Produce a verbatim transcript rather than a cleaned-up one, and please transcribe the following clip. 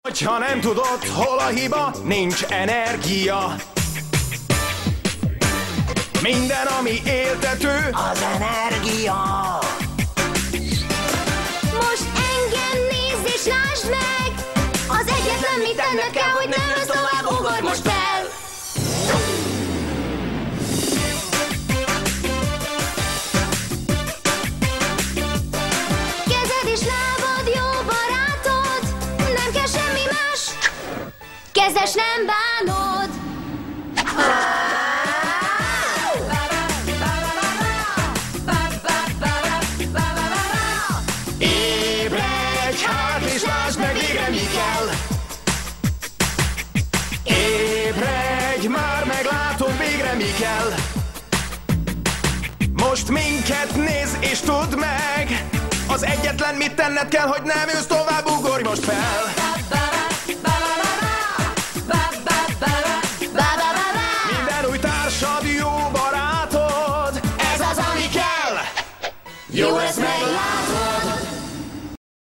Ha nem tudod, hol a hiba, nincs energia. Minden, ami éltető, az energia. Most engem nézd és lásd meg, az egyetlen, mit tenned kell, hogy nem jössz tovább, ugorj most fel. Kezed és lábad jó barátod, nem kell semmi más, kezes nem bánod. ébredj, hát és lásd meg végre mi kell. Ébredj, már meglátod végre mi kell. Most minket nézz és tudd meg, az egyetlen, mit tenned kell, hogy nem jössz tovább, ugorj most fel. Minden új társad jó barátod, ez az, ami kell. Jó, ez meg